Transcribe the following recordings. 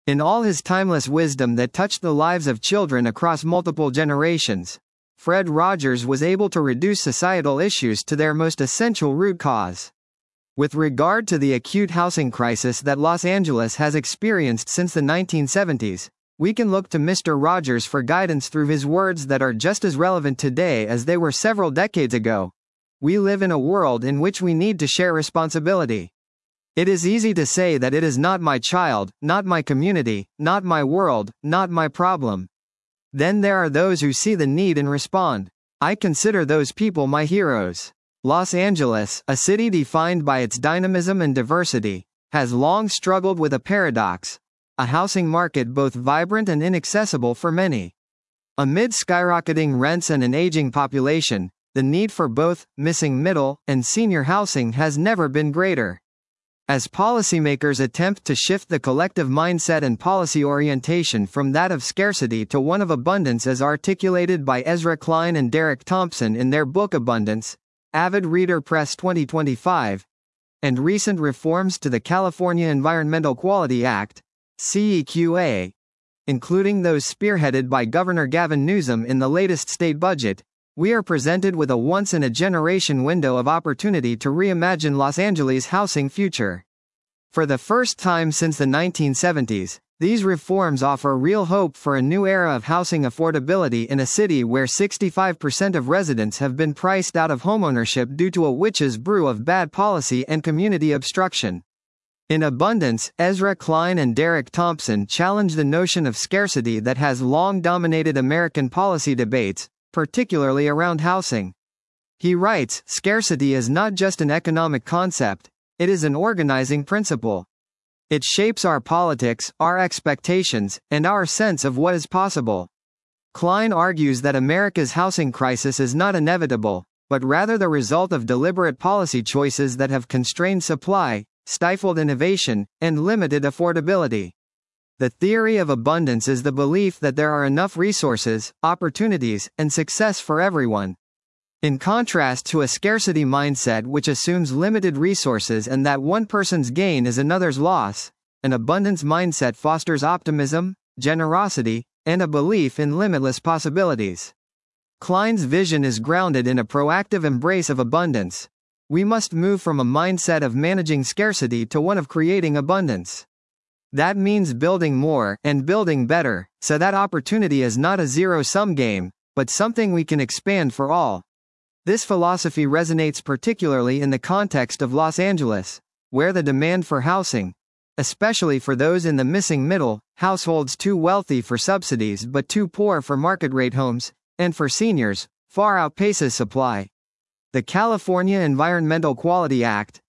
In all his timeless wisdom that touched the lives of children across multiple generations, Fred Rogers was able to reduce societal issues to their most essential root cause. With regard to the acute housing crisis that Los Angeles has experienced since the 1970s, we can look to Mr. Rogers for guidance through his words that are just as relevant today as they were several decades ago. We live in a world in which we need to share responsibility. It is easy to say that it is not my child, not my community, not my world, not my problem. Then there are those who see the need and respond. I consider those people my heroes. Los Angeles, a city defined by its dynamism and diversity, has long struggled with a paradox: a housing market both vibrant and inaccessible for many. Amid skyrocketing rents and an aging population, the need for both missing middle and senior housing has never been greater. As policymakers attempt to shift the collective mindset and policy orientation from that of scarcity to one of abundance as articulated by Ezra Klein and Derek Thompson in their book Abundance, Avid Reader Press 2025, and recent reforms to the California Environmental Quality Act, CEQA, including those spearheaded by Governor Gavin Newsom in the latest state budget, we are presented with a once-in-a-generation window of opportunity to reimagine Los Angeles' housing future. For the first time since the 1970s, these reforms offer real hope for a new era of housing affordability in a city where 65% of residents have been priced out of homeownership due to a witch's brew of bad policy and community obstruction. In Abundance, Ezra Klein and Derek Thompson challenge the notion of scarcity that has long dominated American policy debates, particularly around housing. He writes, "Scarcity is not just an economic concept, it is an organizing principle. It shapes our politics, our expectations, and our sense of what is possible." Klein argues that America's housing crisis is not inevitable, but rather the result of deliberate policy choices that have constrained supply, stifled innovation, and limited affordability. The theory of abundance is the belief that there are enough resources, opportunities, and success for everyone. In contrast to a scarcity mindset which assumes limited resources and that one person's gain is another's loss, an abundance mindset fosters optimism, generosity, and a belief in limitless possibilities. Klein's vision is grounded in a proactive embrace of abundance. We must move from a mindset of managing scarcity to one of creating abundance. That means building more and building better, so that opportunity is not a zero-sum game, but something we can expand for all. This philosophy resonates particularly in the context of Los Angeles, where the demand for housing, especially for those in the missing middle, households too wealthy for subsidies but too poor for market-rate homes, and for seniors, far outpaces supply. The California Environmental Quality Act,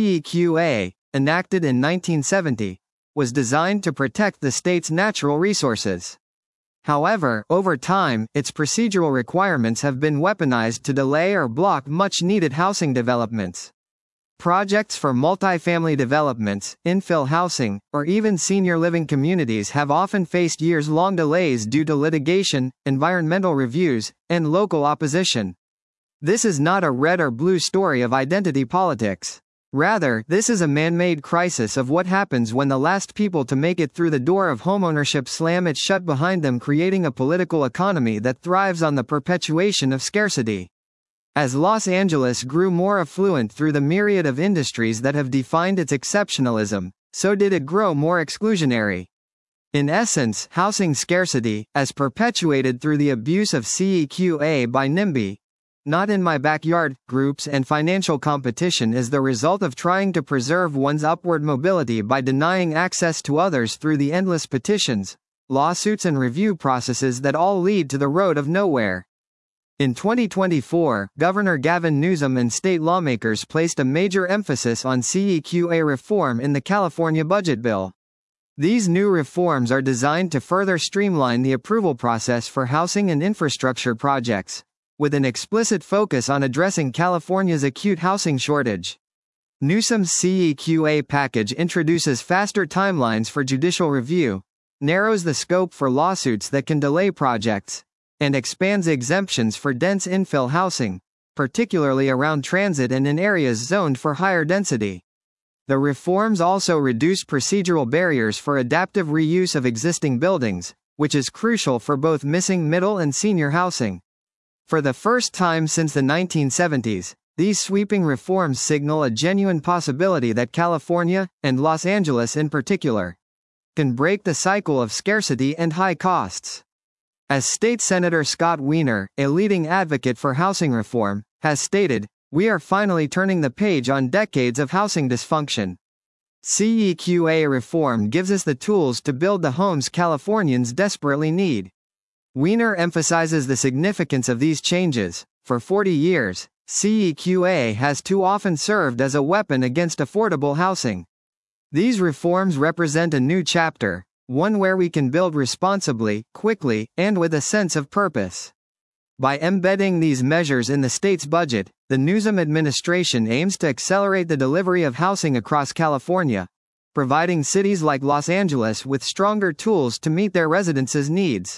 CEQA, enacted in 1970, was designed to protect the state's natural resources. However, over time, its procedural requirements have been weaponized to delay or block much-needed housing developments. Projects for multifamily developments, infill housing, or even senior living communities have often faced years-long delays due to litigation, environmental reviews, and local opposition. This is not a red or blue story of identity politics. Rather, this is a man-made crisis of what happens when the last people to make it through the door of homeownership slam it shut behind them, creating a political economy that thrives on the perpetuation of scarcity. As Los Angeles grew more affluent through the myriad of industries that have defined its exceptionalism, so did it grow more exclusionary. In essence, housing scarcity, as perpetuated through the abuse of CEQA by NIMBY, not in my backyard, groups and financial competition, is the result of trying to preserve one's upward mobility by denying access to others through the endless petitions, lawsuits and review processes that all lead to the road of nowhere. In 2024, Governor Gavin Newsom and state lawmakers placed a major emphasis on CEQA reform in the California budget bill. These new reforms are designed to further streamline the approval process for housing and infrastructure projects, with an explicit focus on addressing California's acute housing shortage. Newsom's CEQA package introduces faster timelines for judicial review, narrows the scope for lawsuits that can delay projects, and expands exemptions for dense infill housing, particularly around transit and in areas zoned for higher density. The reforms also reduced procedural barriers for adaptive reuse of existing buildings, which is crucial for both missing middle and senior housing. For the first time since the 1970s, these sweeping reforms signal a genuine possibility that California, and Los Angeles in particular, can break the cycle of scarcity and high costs. As State Senator Scott Wiener, a leading advocate for housing reform, has stated, "We are finally turning the page on decades of housing dysfunction. CEQA reform gives us the tools to build the homes Californians desperately need." Wiener emphasizes the significance of these changes. For 40 years, CEQA has too often served as a weapon against affordable housing. These reforms represent a new chapter, one where we can build responsibly, quickly, and with a sense of purpose. By embedding these measures in the state's budget, the Newsom administration aims to accelerate the delivery of housing across California, providing cities like Los Angeles with stronger tools to meet their residents' needs.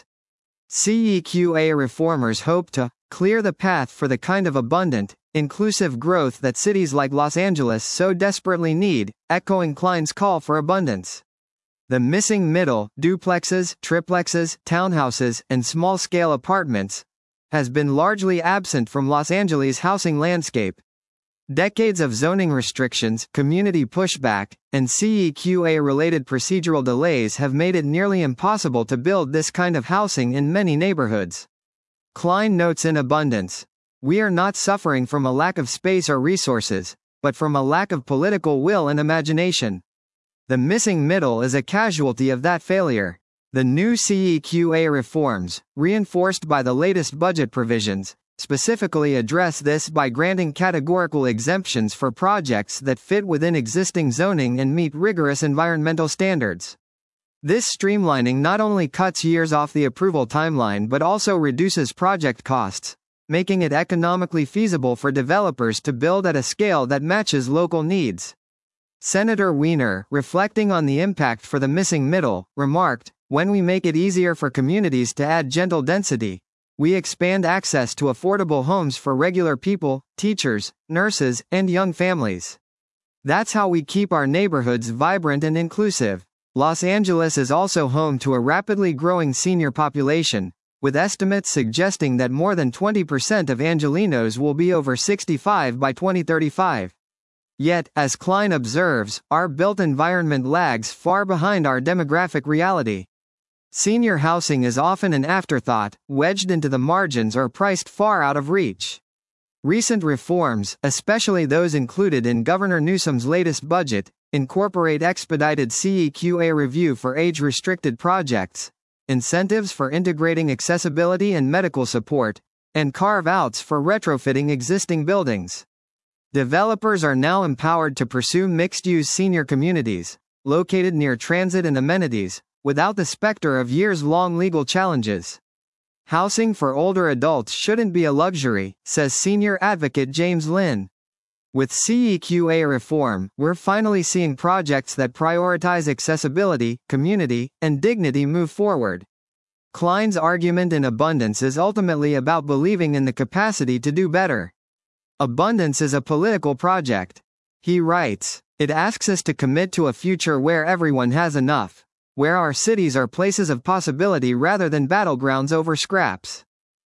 CEQA reformers hope to clear the path for the kind of abundant, inclusive growth that cities like Los Angeles so desperately need, echoing Klein's call for abundance. The missing middle, duplexes, triplexes, townhouses, and small-scale apartments, has been largely absent from Los Angeles' housing landscape. Decades of zoning restrictions, community pushback, and CEQA-related procedural delays have made it nearly impossible to build this kind of housing in many neighborhoods. Klein notes in Abundance, "We are not suffering from a lack of space or resources, but from a lack of political will and imagination. The missing middle is a casualty of that failure." The new CEQA reforms, reinforced by the latest budget provisions, specifically address this by granting categorical exemptions for projects that fit within existing zoning and meet rigorous environmental standards. This streamlining not only cuts years off the approval timeline but also reduces project costs, making it economically feasible for developers to build at a scale that matches local needs. Senator Wiener, reflecting on the impact for the missing middle, remarked, "When we make it easier for communities to add gentle density, we expand access to affordable homes for regular people, teachers, nurses, and young families. That's how we keep our neighborhoods vibrant and inclusive." Los Angeles is also home to a rapidly growing senior population, with estimates suggesting that more than 20% of Angelenos will be over 65 by 2035. Yet, as Klein observes, our built environment lags far behind our demographic reality. Senior housing is often an afterthought, wedged into the margins or priced far out of reach. Recent reforms, especially those included in Governor Newsom's latest budget, incorporate expedited CEQA review for age-restricted projects, incentives for integrating accessibility and medical support, and carve-outs for retrofitting existing buildings. Developers are now empowered to pursue mixed-use senior communities, located near transit and amenities, without the specter of years-long legal challenges. Housing for older adults shouldn't be a luxury, says senior advocate James Lynn. With CEQA reform, we're finally seeing projects that prioritize accessibility, community, and dignity move forward. Klein's argument in Abundance is ultimately about believing in the capacity to do better. Abundance is a political project. He writes, "It asks us to commit to a future where everyone has enough, where our cities are places of possibility rather than battlegrounds over scraps."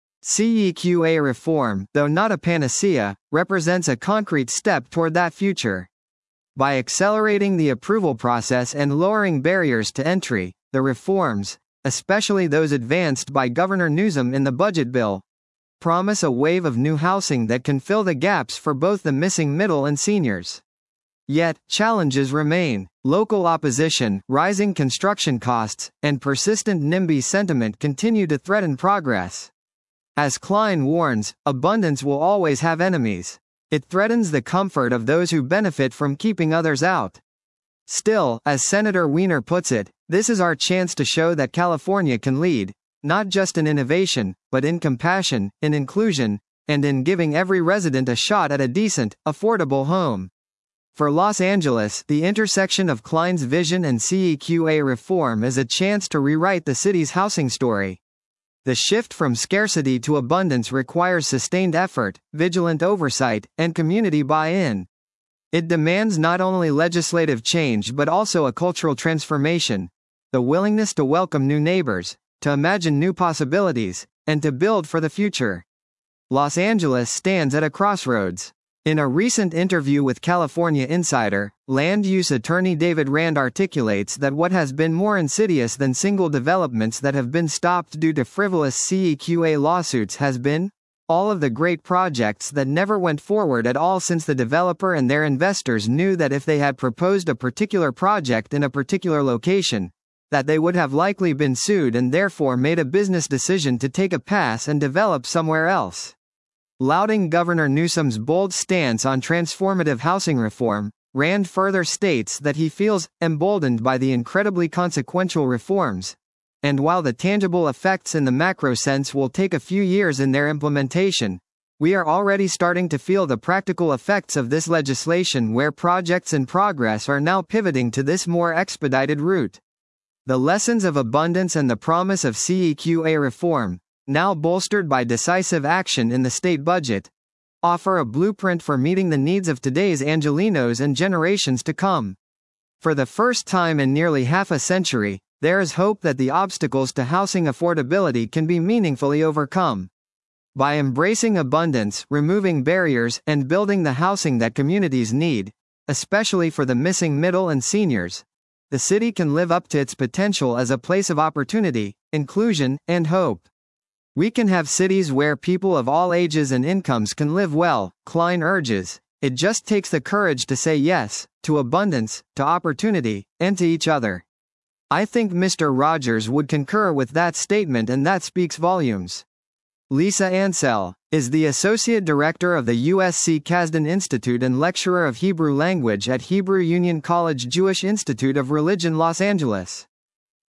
CEQA reform, though not a panacea, represents a concrete step toward that future. By accelerating the approval process and lowering barriers to entry, the reforms, especially those advanced by Governor Newsom in the budget bill, promise a wave of new housing that can fill the gaps for both the missing middle and seniors. Yet, challenges remain. Local opposition, rising construction costs, and persistent NIMBY sentiment continue to threaten progress. As Klein warns, abundance will always have enemies. It threatens the comfort of those who benefit from keeping others out. Still, as Senator Wiener puts it, this is our chance to show that California can lead, not just in innovation, but in compassion, in inclusion, and in giving every resident a shot at a decent, affordable home. For Los Angeles, the intersection of Klein's vision and CEQA reform is a chance to rewrite the city's housing story. The shift from scarcity to abundance requires sustained effort, vigilant oversight, and community buy-in. It demands not only legislative change but also a cultural transformation, the willingness to welcome new neighbors, to imagine new possibilities, and to build for the future. Los Angeles stands at a crossroads. In a recent interview with California Insider, land use attorney David Rand articulates that what has been more insidious than single developments that have been stopped due to frivolous CEQA lawsuits has been all of the great projects that never went forward at all, since the developer and their investors knew that if they had proposed a particular project in a particular location, that they would have likely been sued and therefore made a business decision to take a pass and develop somewhere else. Lauding Governor Newsom's bold stance on transformative housing reform, Rand further states that he feels emboldened by the incredibly consequential reforms, and while the tangible effects in the macro sense will take a few years in their implementation, we are already starting to feel the practical effects of this legislation, where projects in progress are now pivoting to this more expedited route. The lessons of abundance and the promise of CEQA reform, now bolstered by decisive action in the state budget, offer a blueprint for meeting the needs of today's Angelenos and generations to come. For the first time in nearly half a century, there is hope that the obstacles to housing affordability can be meaningfully overcome. By embracing abundance, removing barriers, and building the housing that communities need, especially for the missing middle and seniors, the city can live up to its potential as a place of opportunity, inclusion, and hope. We can have cities where people of all ages and incomes can live well, Klein urges. It just takes the courage to say yes, to abundance, to opportunity, and to each other. I think Mr. Rogers would concur with that statement, and that speaks volumes. Lisa Ansell is the Associate Director of the USC Kasdan Institute and Lecturer of Hebrew Language at Hebrew Union College Jewish Institute of Religion, Los Angeles.